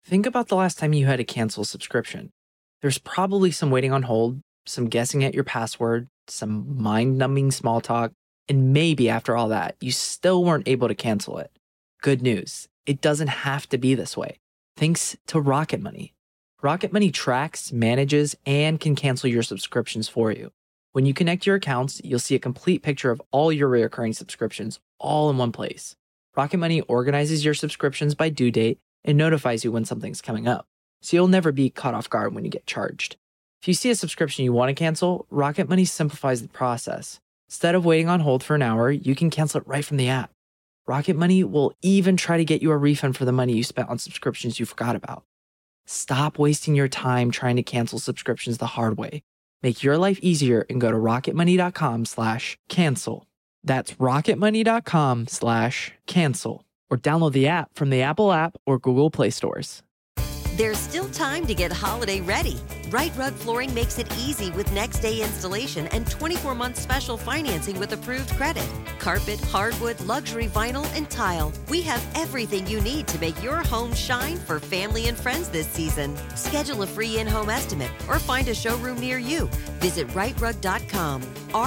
Think about the last time you had to cancel a subscription. There's probably some waiting on hold, some guessing at your password, some mind numbing small talk, and maybe after all that, you still weren't able to cancel it. Good news, it doesn't have to be this way. Thanks to Rocket Money. Rocket Money tracks, manages, and can cancel your subscriptions for you. When you connect your accounts, you'll see a complete picture of all your recurring subscriptions all in one place. Rocket Money organizes your subscriptions by due date and notifies you when something's coming up, so you'll never be caught off guard when you get charged. If you see a subscription you want to cancel, Rocket Money simplifies the process. Instead of waiting on hold for an hour, you can cancel it right from the app. Rocket Money will even try to get you a refund for the money you spent on subscriptions you forgot about. Stop wasting your time trying to cancel subscriptions the hard way. Make your life easier and go to rocketmoney.com/cancel. That's rocketmoney.com/cancel. Or download the app from the Apple app or Google Play stores. There's still time to get holiday ready. Right Rug Flooring makes it easy with next day installation and 24-month special financing with approved credit. Carpet, hardwood, luxury vinyl, and tile. We have everything you need to make your home shine for family and friends this season. Schedule a free in-home estimate or find a showroom near you. Visit rightrug.com,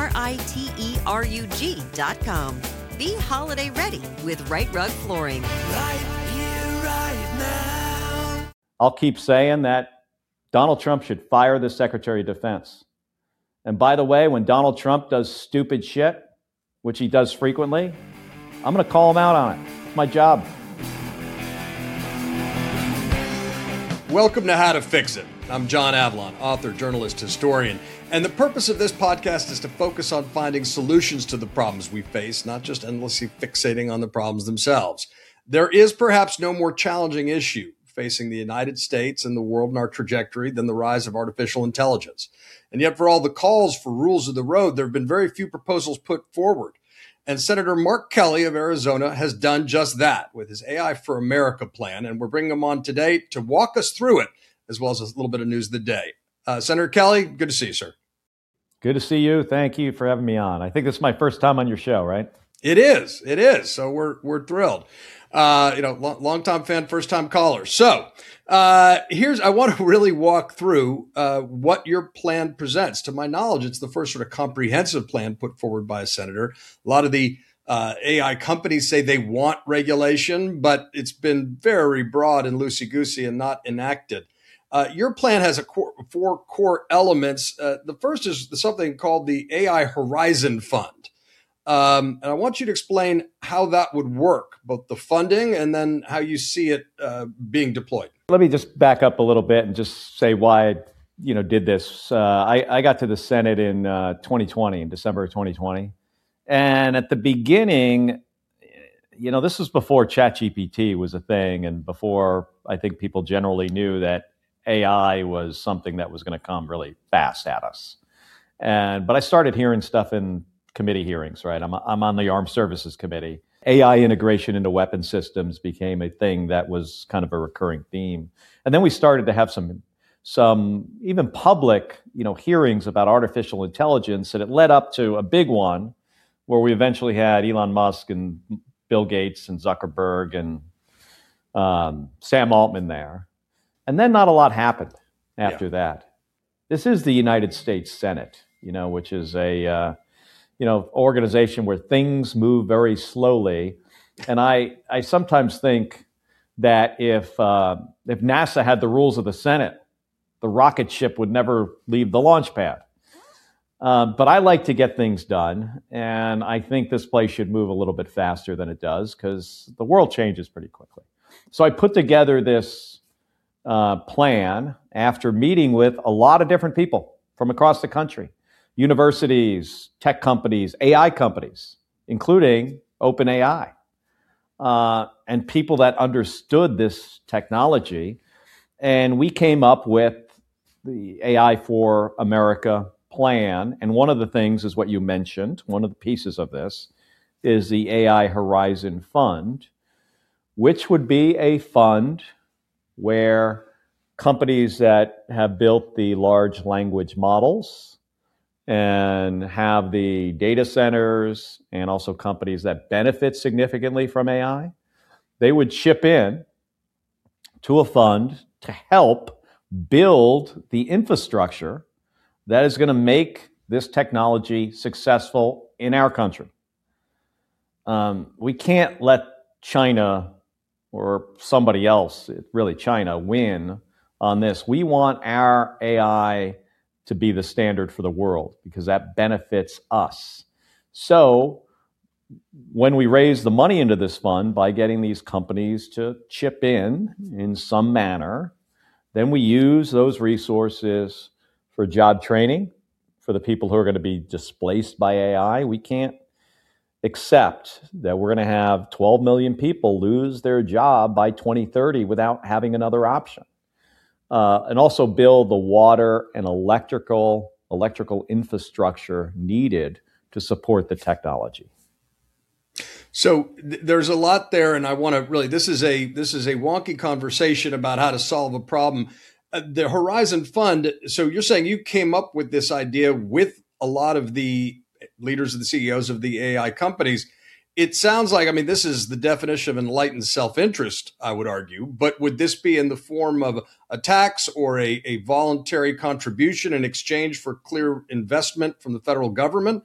RITERUG.com. Be holiday ready with Right Rug Flooring. Right here, right now. I'll keep saying that Donald Trump should fire the Secretary of Defense. And by the way, when Donald Trump does stupid shit, which he does frequently, I'm going to call him out on it. It's my job. Welcome to How to Fix It. I'm John Avlon, author, journalist, historian. And the purpose of this podcast is to focus on finding solutions to the problems we face, not just endlessly fixating on the problems themselves. There is perhaps no more challenging issue facing the United States and the world and our trajectory than the rise of artificial intelligence. And yet, for all the calls for rules of the road, there have been very few proposals put forward. And Senator Mark Kelly of Arizona has done just that with his AI for America plan. And we're bringing him on today to walk us through it, as well as a little bit of news of the day. Senator Kelly, good to see you, sir. Good to see you. Thank you for having me on. I think this is my first time on your show, right? It is. It is. So we're thrilled. Long-time fan, first-time caller. So I want to really walk through what your plan presents. To my knowledge, it's the first sort of comprehensive plan put forward by a senator. A lot of the AI companies say they want regulation, but it's been very broad and loosey-goosey and not enacted. Your plan has four core elements. The first is something called the AI Horizon Fund. And I want you to explain how that would work, both the funding and then how you see it being deployed. Let me just back up a little bit and just say why I did this. I got to the Senate in 2020, in December of 2020. And at the beginning, this was before ChatGPT was a thing and before I think people generally knew that AI was something that was going to come really fast at us. But I started hearing stuff in committee hearings, right? I'm on the Armed Services Committee. AI integration into weapon systems became a thing that was kind of a recurring theme. And then we started to have some even public, hearings about artificial intelligence, and it led up to a big one where we eventually had Elon Musk and Bill Gates and Zuckerberg and Sam Altman there. And then not a lot happened after that. This is the United States Senate, which is a organization where things move very slowly. And I sometimes think that if NASA had the rules of the Senate, the rocket ship would never leave the launch pad. But I like to get things done. And I think this place should move a little bit faster than it does because the world changes pretty quickly. So I put together this plan after meeting with a lot of different people from across the country. Universities, tech companies, AI companies, including OpenAI, and people that understood this technology. And we came up with the AI for America plan. And one of the things is what you mentioned. One of the pieces of this is the AI Horizon Fund, which would be a fund where companies that have built the large language models and have the data centers and also companies that benefit significantly from AI, they would chip in to a fund to help build the infrastructure that is going to make this technology successful in our country. We can't let China or somebody else, really China, win on this. We want our AI to be the standard for the world because that benefits us. So when we raise the money into this fund by getting these companies to chip in some manner, then we use those resources for job training for the people who are going to be displaced by AI. We can't accept that we're going to have 12 million people lose their job by 2030 without having another option. And also build the water and electrical infrastructure needed to support the technology. So there's a lot there, and I want to really. This is a wonky conversation about how to solve a problem. The Horizon Fund. So you're saying you came up with this idea with a lot of the leaders of the CEOs of the AI companies. It sounds like, I mean, this is the definition of enlightened self-interest, I would argue, but would this be in the form of a tax or a voluntary contribution in exchange for clear investment from the federal government?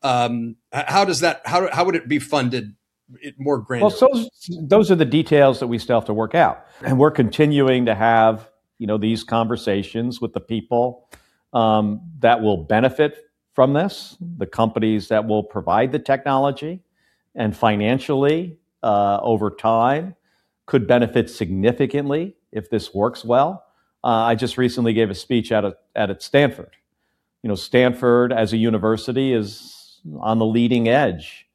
How would it be funded more granular? Well, those are the details that we still have to work out. And we're continuing to have, these conversations with the people that will benefit from this, the companies that will provide the technology, and financially, over time, could benefit significantly if this works well. I just recently gave a speech at Stanford. Stanford as a university is on the leading edge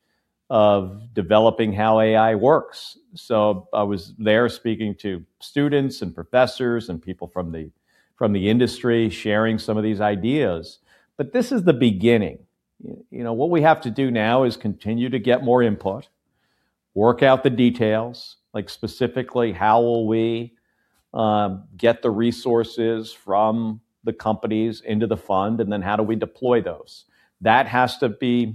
of developing how AI works. So I was there speaking to students and professors and people from the industry, sharing some of these ideas. But this is the beginning. What we have to do now is continue to get more input, work out the details, like specifically how will we get the resources from the companies into the fund, and then how do we deploy those? That has to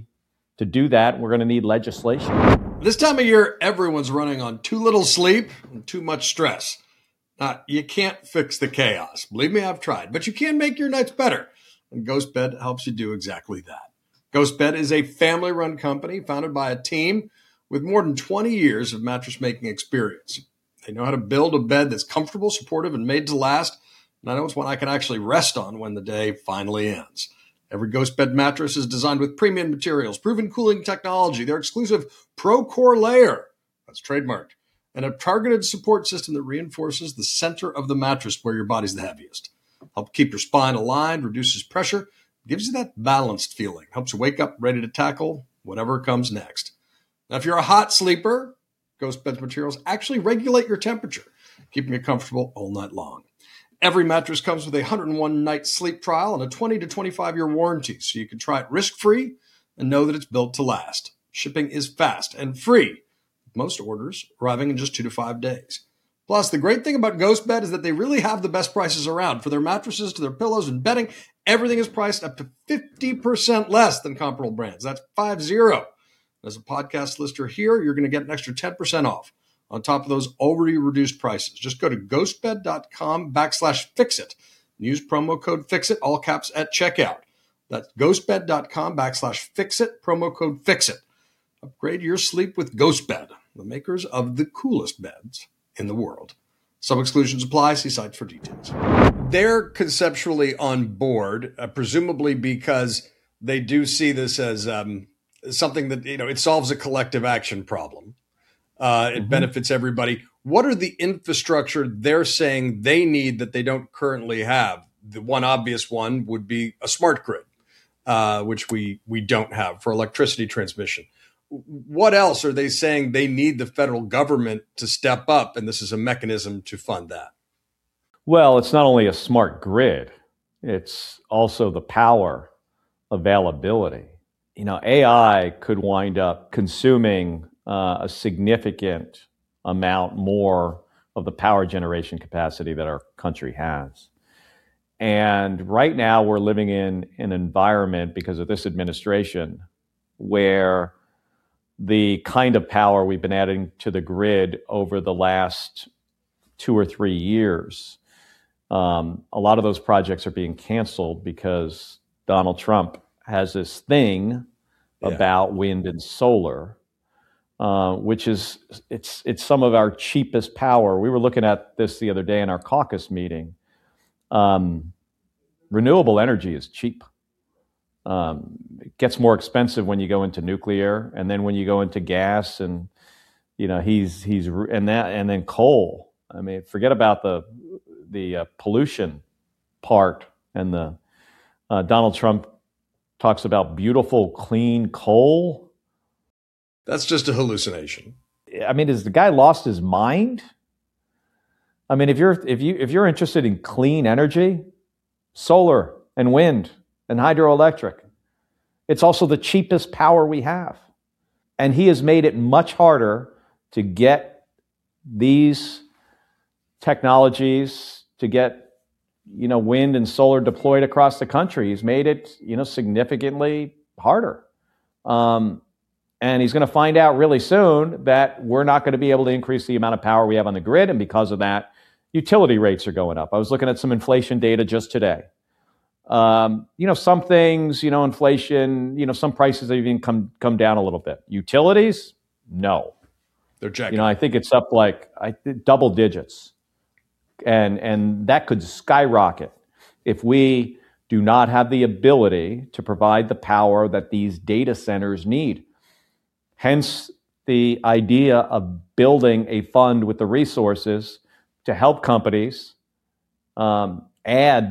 do that, we're going to need legislation. This time of year, everyone's running on too little sleep and too much stress. Now, you can't fix the chaos. Believe me, I've tried, but you can make your nights better. And GhostBed helps you do exactly that. GhostBed is a family-run company founded by a team with more than 20 years of mattress-making experience. They know how to build a bed that's comfortable, supportive, and made to last. And I know it's one I can actually rest on when the day finally ends. Every GhostBed mattress is designed with premium materials, proven cooling technology, their exclusive ProCore layer, that's trademarked, and a targeted support system that reinforces the center of the mattress where your body's the heaviest. Help keep your spine aligned, reduces pressure, gives you that balanced feeling, helps you wake up ready to tackle whatever comes next. Now, if you're a hot sleeper, GhostBed's materials actually regulate your temperature, keeping you comfortable all night long. Every mattress comes with a 101-night sleep trial and a 20 to 25-year warranty, so you can try it risk-free and know that it's built to last. Shipping is fast and free, with most orders arriving in just 2 to 5 days. Plus, the great thing about GhostBed is that they really have the best prices around. For their mattresses to their pillows and bedding, everything is priced up to 50% less than comparable brands. That's 50. As a podcast listener here, you're going to get an extra 10% off on top of those already reduced prices. Just go to ghostbed.com/fixit and use promo code FIXIT, all caps, at checkout. That's ghostbed.com/fixit, promo code FIXIT. Upgrade your sleep with GhostBed, the makers of the coolest beds in the world. Some exclusions apply. See sites for details. They're conceptually on board, presumably because they do see this as something that, it solves a collective action problem. It benefits everybody. What are the infrastructure they're saying they need that they don't currently have? The one obvious one would be a smart grid, which we don't have for electricity transmission. What else are they saying they need the federal government to step up? And this is a mechanism to fund that. Well, it's not only a smart grid, it's also the power availability. AI could wind up consuming a significant amount more of the power generation capacity that our country has. And right now we're living in an environment, because of this administration, where the kind of power we've been adding to the grid over the last 2 or 3 years. A lot of those projects are being canceled because Donald Trump has this thing about wind and solar, which is it's some of our cheapest power. We were looking at this the other day in our caucus meeting. Renewable energy is cheap. It gets more expensive when you go into nuclear, and then when you go into gas, and and then coal. I mean, forget about the pollution part, and the Donald Trump talks about beautiful, clean coal. That's just a hallucination. I mean, has the guy lost his mind? I mean, if you're interested in clean energy, solar and wind and hydroelectric, it's also the cheapest power we have. And he has made it much harder to get these technologies, to get wind and solar deployed across the country. He's made it significantly harder. And he's going to find out really soon that we're not going to be able to increase the amount of power we have on the grid. And because of that, utility rates are going up. I was looking at some inflation data just today. Some things, inflation, some prices have even come down a little bit. Utilities, no. They're jacking. I think it's up like double digits. And that could skyrocket if we do not have the ability to provide the power that these data centers need. Hence the idea of building a fund with the resources to help companies add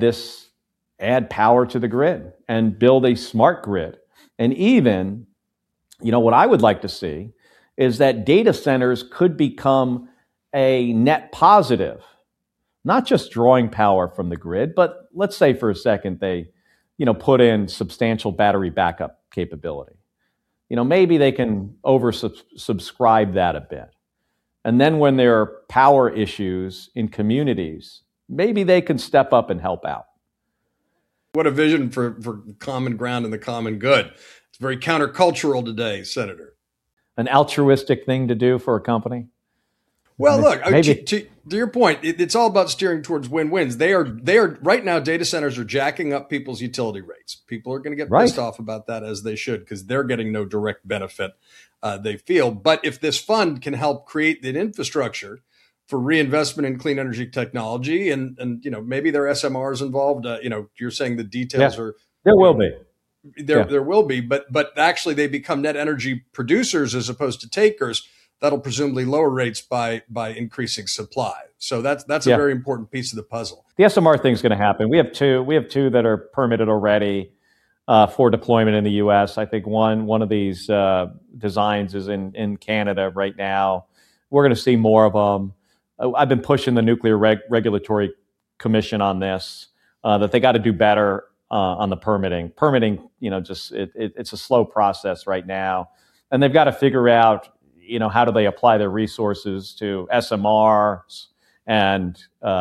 power to the grid and build a smart grid. And even, what I would like to see is that data centers could become a net positive, not just drawing power from the grid, but let's say for a second they, put in substantial battery backup capability. Maybe they can oversubscribe that a bit. And then when there are power issues in communities, maybe they can step up and help out. What a vision for common ground and the common good. It's very countercultural today, Senator. An altruistic thing to do for a company? Well, look, to your point, it's all about steering towards win-wins. They are right now, data centers are jacking up people's utility rates. People are going to get pissed off about that, as they should, because they're getting no direct benefit, they feel. But if this fund can help create the infrastructure for reinvestment in clean energy technology, and maybe there are SMRs involved, you're saying the details are... There will be. There will be, but actually they become net energy producers as opposed to takers. That'll presumably lower rates by increasing supply. So that's a very important piece of the puzzle. The SMR thing's going to happen. We have two that are permitted already for deployment in the U.S. I think one of these designs is in Canada right now. We're going to see more of them. I've been pushing the Nuclear Regulatory Commission on this, that they got to do better on the permitting. Permitting, it's a slow process right now, and they've got to figure out, how do they apply their resources to SMRs and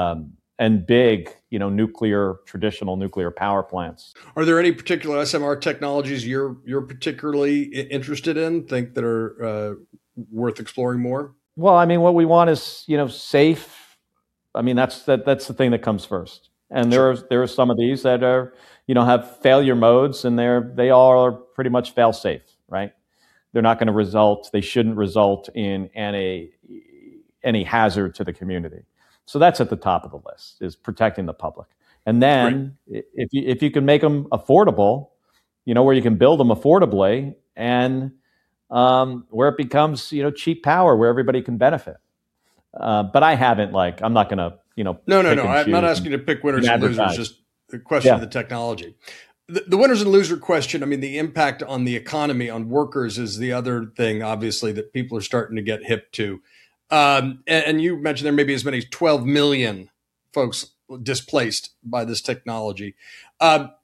big, traditional nuclear power plants. Are there any particular SMR technologies you're particularly interested in, think that are worth exploring more? Well, I mean, what we want is, safe. I mean, that's the thing that comes first. And there are some of these that are, have failure modes, and they all are pretty much fail safe, right? They're not going to they shouldn't result in any hazard to the community. So that's at the top of the list, is protecting the public. And then if you can make them affordable, where you can build them affordably, and where it becomes, cheap power, where everybody can benefit. But I haven't, I'm not going to, No. I'm not asking you to pick winners and losers, just the question of the technology. The winners and loser question, I mean, the impact on the economy, on workers, is the other thing, obviously, that people are starting to get hip to. And you mentioned there may be as many as 12 million folks displaced by this technology. What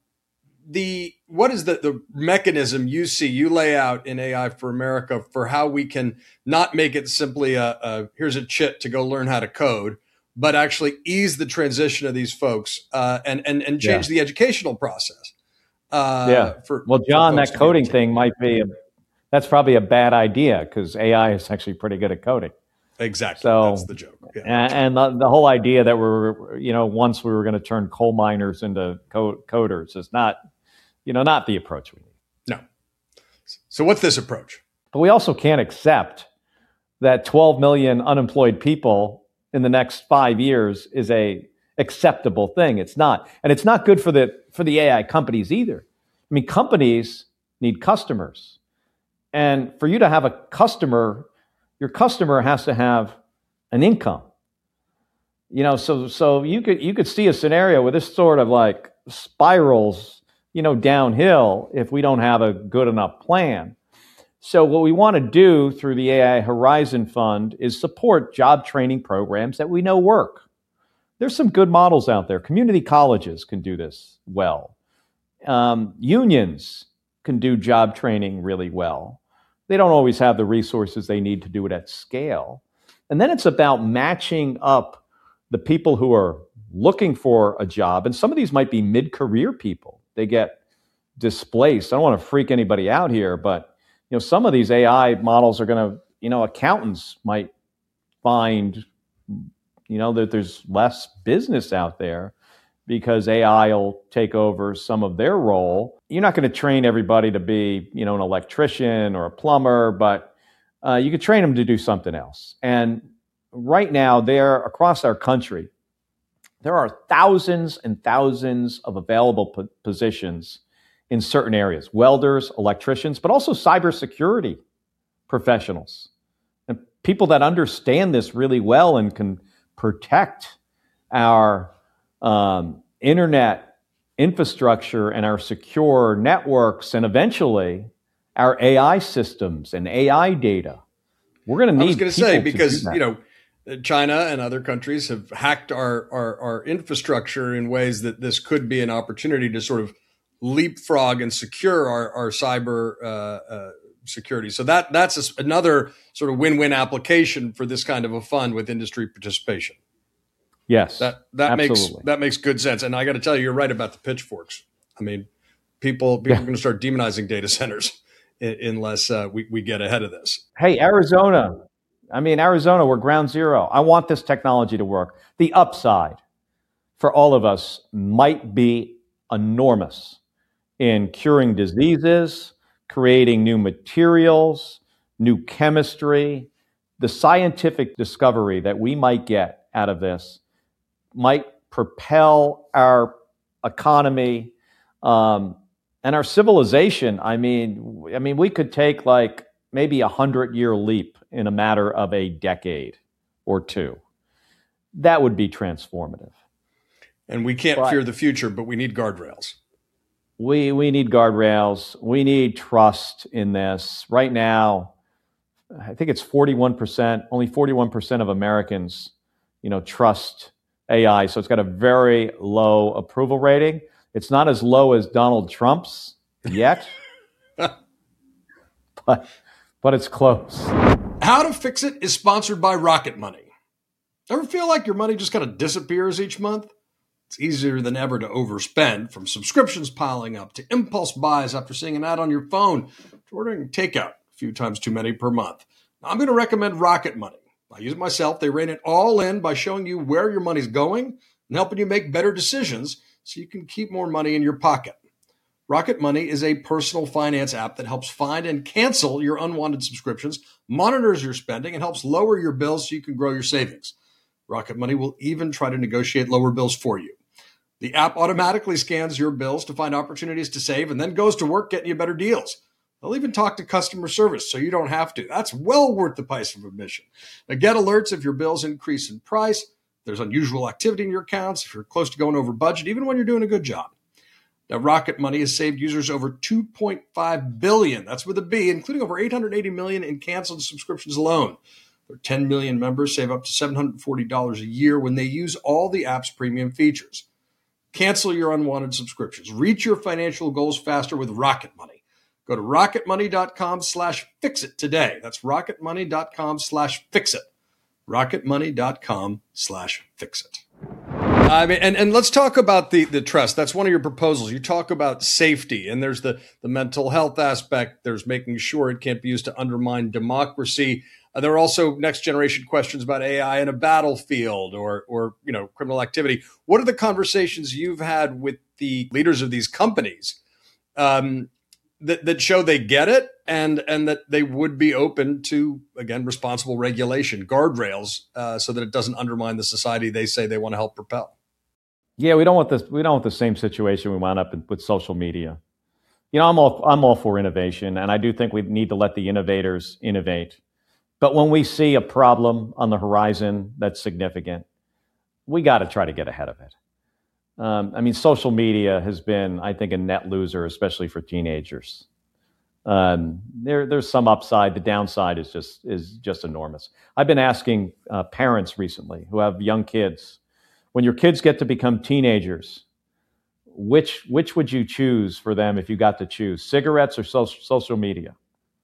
is the mechanism you lay out in AI for America for how we can not make it simply here's a chit to go learn how to code, but actually ease the transition of these folks and change the educational process? John, that coding thing that's probably a bad idea, because AI is actually pretty good at coding. Exactly. So that's the joke. Yeah. and the whole idea that once we were going to turn coal miners into coders is not the approach we need. No. So what's this approach? But we also can't accept that 12 million unemployed people in the next 5 years is a acceptable thing. It's not. And it's not good for the AI companies either. I mean, companies need customers. And for you to have a customer, your customer has to have an income. So you could see a scenario where this sort of like spirals, downhill if we don't have a good enough plan. So what we want to do through the AI Horizon Fund is support job training programs that we know work. There's some good models out there. Community colleges can do this well. Unions can do job training really well. They don't always have the resources they need to do it at scale. And then it's about matching up the people who are looking for a job. And some of these might be mid-career people. They get displaced. I don't want to freak anybody out here, but some of these AI models are going to, accountants might find, that there's less business out there because AI will take over some of their role. You're not going to train everybody to be, an electrician or a plumber, but you could train them to do something else. And right now, across our country, there are thousands and thousands of available positions in certain areas, welders, electricians, but also cybersecurity professionals and people that understand this really well and can protect our internet infrastructure and our secure networks and eventually our AI systems and AI data. We're going to need. I was going to say, because China and other countries have hacked our infrastructure in ways that this could be an opportunity to sort of leapfrog and secure our cyber security. So that's another sort of win-win application for this kind of a fund with industry participation. Yes, that makes good sense. And I got to tell you, you're right about the pitchforks. I mean, people are going to start demonizing data centers unless we get ahead of this. Hey, Arizona, we're ground zero. I want this technology to work. The upside for all of us might be enormous in curing diseases, creating new materials, new chemistry. The scientific discovery that we might get out of this might propel our economy and our civilization. I mean, we could take like maybe 100-year leap in a matter of a decade or two. That would be transformative. And we can't fear the future, but we need guardrails. We need guardrails. We need trust in this. Right now, I think it's 41%, only 41% of Americans, trust AI. So it's got a very low approval rating. It's not as low as Donald Trump's yet, but it's close. How to Fix It is sponsored by Rocket Money. Ever feel like your money just kind of disappears each month? It's easier than ever to overspend, from subscriptions piling up to impulse buys after seeing an ad on your phone to ordering takeout a few times too many per month. Now, I'm going to recommend Rocket Money. I use it myself. They rein it all in by showing you where your money's going and helping you make better decisions so you can keep more money in your pocket. Rocket Money is a personal finance app that helps find and cancel your unwanted subscriptions, monitors your spending, and helps lower your bills so you can grow your savings. Rocket Money will even try to negotiate lower bills for you. The app automatically scans your bills to find opportunities to save and then goes to work getting you better deals. They'll even talk to customer service so you don't have to. That's well worth the price of admission. Now, get alerts if your bills increase in price, if there's unusual activity in your accounts, if you're close to going over budget, even when you're doing a good job. Now, Rocket Money has saved users over $2.5 billion, that's with a B, including over $880 million in canceled subscriptions alone. Their 10 million members save up to $740 a year when they use all the app's premium features. Cancel your unwanted subscriptions. Reach your financial goals faster with Rocket Money. Go to rocketmoney.com/fixit today. That's rocketmoney.com/fixit. rocketmoney.com/fixit. I mean, and let's talk about the trust. That's one of your proposals. You talk about safety, and there's the mental health aspect. There's making sure it can't be used to undermine democracy. There are also next generation questions about AI in a battlefield or criminal activity. What are the conversations you've had with the leaders of these companies that show they get it and that they would be open to, again, responsible regulation, guardrails, so that it doesn't undermine the society they say they want to help propel? Yeah, we don't want this. We don't want the same situation we wound up with social media. I'm all for innovation, and I do think we need to let the innovators innovate. But when we see a problem on the horizon that's significant, we got to try to get ahead of it. Social media has been, I think, a net loser, especially for teenagers. There's some upside. The downside is just enormous. I've been asking parents recently who have young kids, when your kids get to become teenagers, which would you choose for them if you got to choose, cigarettes or social media?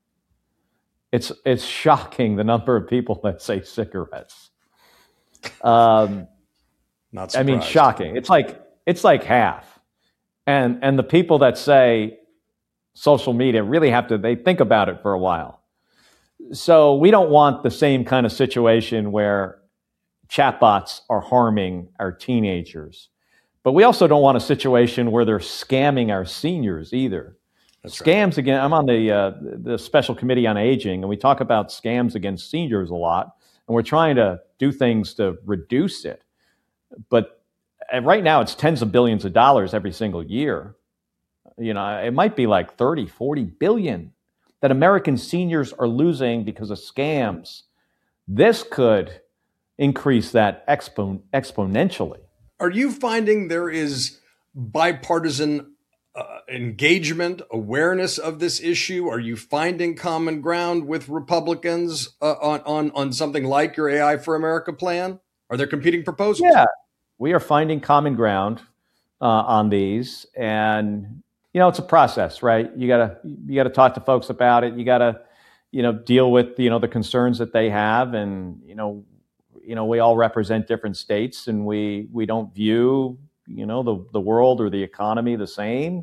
It's shocking the number of people that say cigarettes. Not surprised. Shocking. It's like half. And the people that say social media really they think about it for a while. So we don't want the same kind of situation where chatbots are harming our teenagers. But we also don't want a situation where they're scamming our seniors either. That's scams right. Again, I'm on the Special Committee on Aging, and we talk about scams against seniors a lot, and we're trying to do things to reduce it. But right now, it's tens of billions of dollars every single year. It might be like 30, 40 billion that American seniors are losing because of scams. This could increase that exponentially. Are you finding there is bipartisan engagement, awareness of this issue? Are you finding common ground with Republicans on something like your AI for America plan? Are there competing proposals? Yeah, we are finding common ground on these, and it's a process, right? You gotta talk to folks about it. You gotta deal with the concerns that they have, and we all represent different states, and we don't view the world or the economy the same.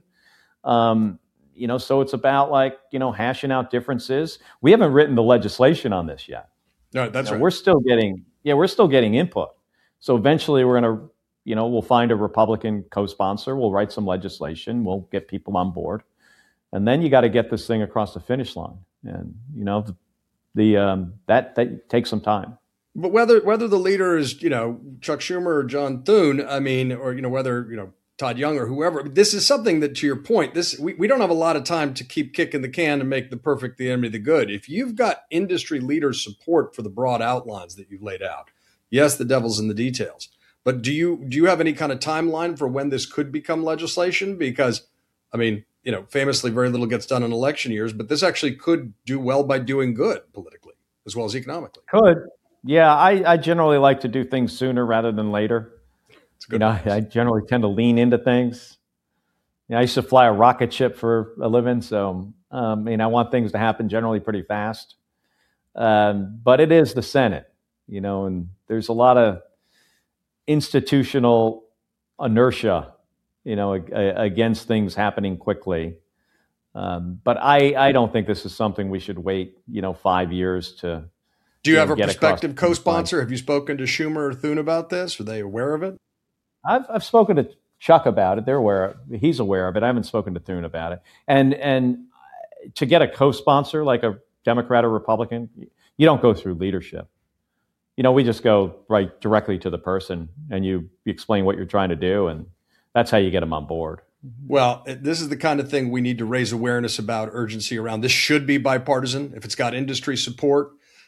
So it's about hashing out differences. We haven't written the legislation on this yet. No, that's right. We're still getting input. So eventually we're going to, we'll find a Republican co-sponsor. We'll write some legislation. We'll get people on board, and then you got to get this thing across the finish line. And that takes some time. But whether the leader is Chuck Schumer or John Thune, or whether Todd Young or whoever, this is something that, to your point, we don't have a lot of time to keep kicking the can and make the perfect the enemy of the good. If you've got industry leaders' support for the broad outlines that you've laid out, yes, the devil's in the details. But do you have any kind of timeline for when this could become legislation? Because famously, very little gets done in election years, but this actually could do well by doing good politically as well as economically. Could. Yeah, I generally like to do things sooner rather than later. I generally tend to lean into things. I used to fly a rocket ship for a living, so I want things to happen generally pretty fast. But it is the Senate, and there's a lot of institutional inertia, against things happening quickly. But I don't think this is something we should wait, 5 years to. Do you have a prospective co-sponsor? Have you spoken to Schumer or Thune about this? Are they aware of it? I've spoken to Chuck about it. He's aware of it. I haven't spoken to Thune about it. And to get a co-sponsor like a Democrat or Republican, you don't go through leadership. We just go right directly to the person, and you explain what you're trying to do, and that's how you get them on board. Well, this is the kind of thing we need to raise awareness about, urgency around. This should be bipartisan if it's got industry support.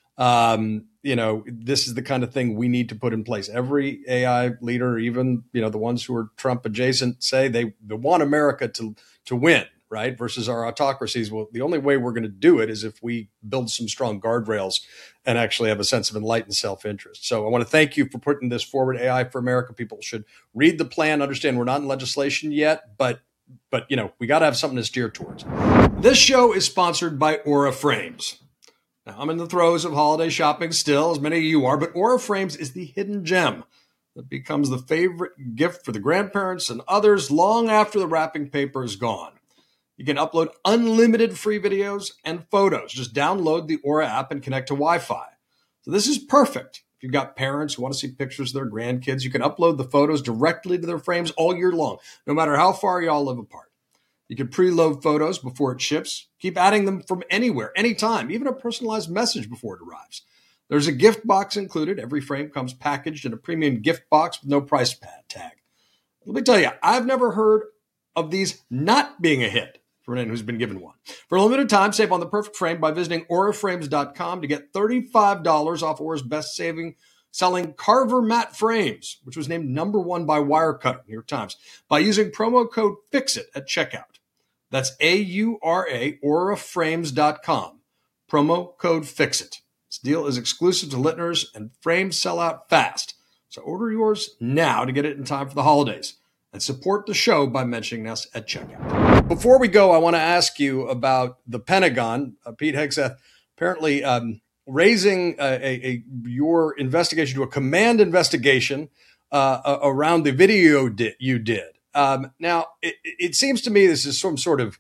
This is the kind of thing we need to put in place. Every AI leader, even, the ones who are Trump adjacent, say they want America to win, right? Versus our autocracies. Well, the only way we're going to do it is if we build some strong guardrails and actually have a sense of enlightened self-interest. So I want to thank you for putting this forward. AI for America. People should read the plan, understand we're not in legislation yet, but we got to have something to steer towards. This show is sponsored by Aura Frames. Now, I'm in the throes of holiday shopping still, as many of you are, but Aura Frames is the hidden gem that becomes the favorite gift for the grandparents and others long after the wrapping paper is gone. You can upload unlimited free videos and photos. Just download the Aura app and connect to Wi-Fi. So this is perfect. If you've got parents who want to see pictures of their grandkids, you can upload the photos directly to their frames all year long, no matter how far y'all live apart. You can preload photos before it ships. Keep adding them from anywhere, anytime, even a personalized message before it arrives. There's a gift box included. Every frame comes packaged in a premium gift box with no price tag. Let me tell you, I've never heard of these not being a hit for anyone who's been given one. For a limited time, save on the perfect frame by visiting auraframes.com to get $35 off Aura's best-selling Carver matte frames, which was named #1 by Wirecutter, New York Times, by using promo code FIXIT at checkout. That's AURA, auraframes.com. Promo code FIXIT. This deal is exclusive to listeners, and frames sell out fast. So order yours now to get it in time for the holidays. And support the show by mentioning us at checkout. Before we go, I want to ask you about the Pentagon. Pete Hegseth apparently raising your investigation to a command investigation around the video you did. Now, it seems to me this is some sort of,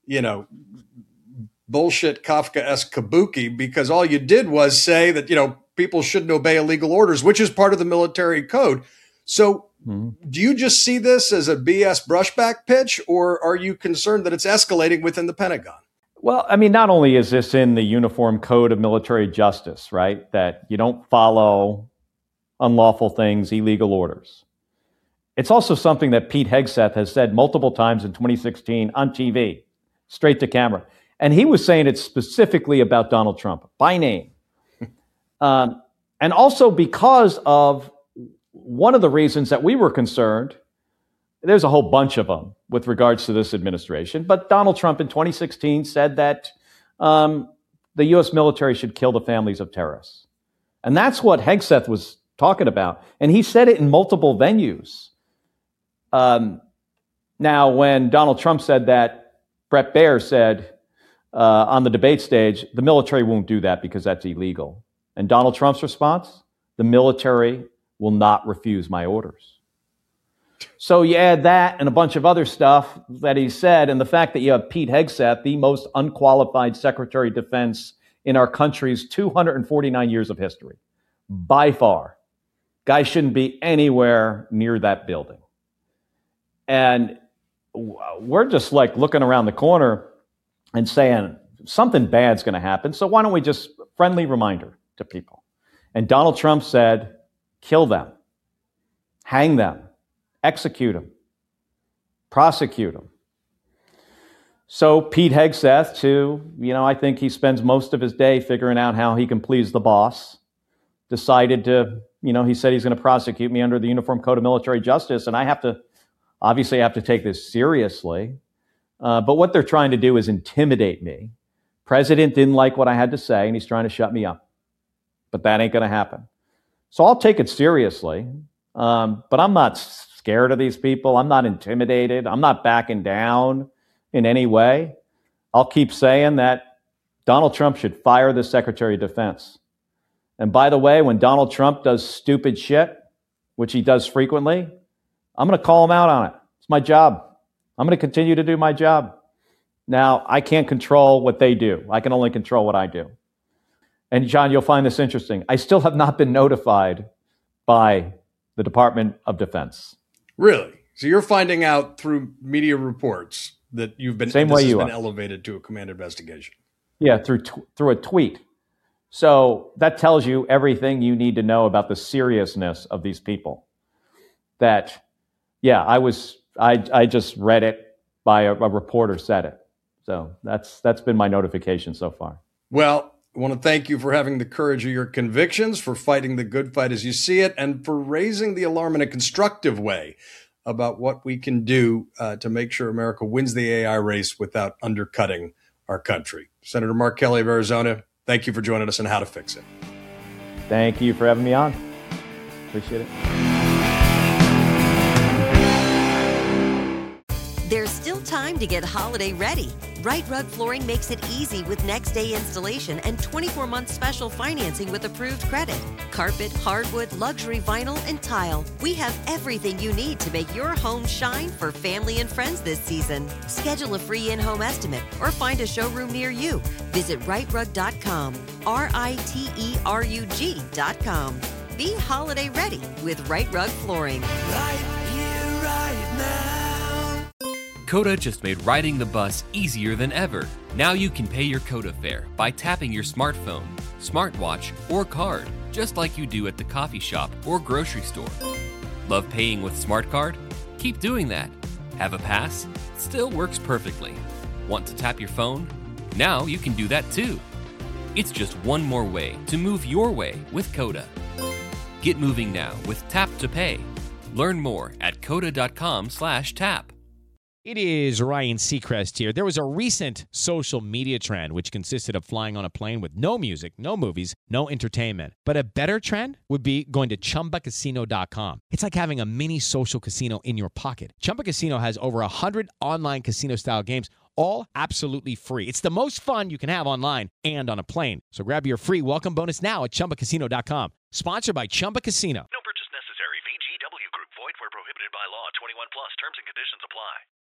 bullshit Kafka-esque kabuki, because all you did was say that, people shouldn't obey illegal orders, which is part of the military code. So do you just see this as a BS brushback pitch, or are you concerned that it's escalating within the Pentagon? Well, I mean, not only is this in the Uniform Code of Military Justice, right, that you don't follow unlawful things, illegal orders. It's also something that Pete Hegseth has said multiple times in 2016 on TV, straight to camera. And he was saying it specifically about Donald Trump, by name. And also because of one of the reasons that we were concerned, there's a whole bunch of them with regards to this administration, but Donald Trump in 2016 said that the U.S. military should kill the families of terrorists. And that's what Hegseth was talking about. And he said it in multiple venues. Now, when Donald Trump said that, Bret Baier said on the debate stage, the military won't do that because that's illegal. And Donald Trump's response, the military will not refuse my orders. So you add that and a bunch of other stuff that he said, and the fact that you have Pete Hegseth, the most unqualified Secretary of Defense in our country's 249 years of history, by far. Guy shouldn't be anywhere near that building. And we're just like looking around the corner and saying something bad's going to happen. So why don't we just friendly reminder to people? And Donald Trump said, kill them, hang them, execute them, prosecute them. So Pete Hegseth, I think he spends most of his day figuring out how he can please the boss, decided to, he said he's going to prosecute me under the Uniform Code of Military Justice. And I have to take this seriously. But what they're trying to do is intimidate me. President didn't like what I had to say, and he's trying to shut me up. But that ain't going to happen. So I'll take it seriously. But I'm not scared of these people. I'm not intimidated. I'm not backing down in any way. I'll keep saying that Donald Trump should fire the Secretary of Defense. And by the way, when Donald Trump does stupid shit, which he does frequently, I'm going to call him out on it. It's my job. I'm going to continue to do my job. Now, I can't control what they do. I can only control what I do. And John, you'll find this interesting. I still have not been notified by the Department of Defense. Really? So you're finding out through media reports that you've been, Same way you been are. elevated to a command investigation? Yeah, through a tweet. So that tells you everything you need to know about the seriousness of these people. That, yeah, I just read it by a reporter said it. So that's been my notification so far. Well, I want to thank you for having the courage of your convictions, for fighting the good fight as you see it, and for raising the alarm in a constructive way about what we can do to make sure America wins the AI race without undercutting our country. Senator Mark Kelly of Arizona, thank you for joining us on How to Fix It. Thank you for having me on. Appreciate it. There's still time to get holiday ready. Right Rug Flooring makes it easy with next day installation and 24-month special financing with approved credit. Carpet, hardwood, luxury vinyl, and tile. We have everything you need to make your home shine for family and friends this season. Schedule a free in-home estimate or find a showroom near you. Visit rightrug.com. RITERUG.com. Be holiday ready with Right Rug Flooring. Right here, right now. Coda just made riding the bus easier than ever. Now you can pay your Coda fare by tapping your smartphone, smartwatch, or card, just like you do at the coffee shop or grocery store. Love paying with SmartCard? Keep doing that. Have a pass? Still works perfectly. Want to tap your phone? Now you can do that too. It's just one more way to move your way with Coda. Get moving now with Tap to Pay. Learn more at coda.com/tap. It is Ryan Seacrest here. There was a recent social media trend which consisted of flying on a plane with no music, no movies, no entertainment. But a better trend would be going to ChumbaCasino.com. It's like having a mini social casino in your pocket. Chumba Casino has over 100 online casino-style games, all absolutely free. It's the most fun you can have online and on a plane. So grab your free welcome bonus now at ChumbaCasino.com. Sponsored by Chumba Casino. No purchase necessary. VGW Group. Void where prohibited by law. 21 plus. Terms and conditions apply.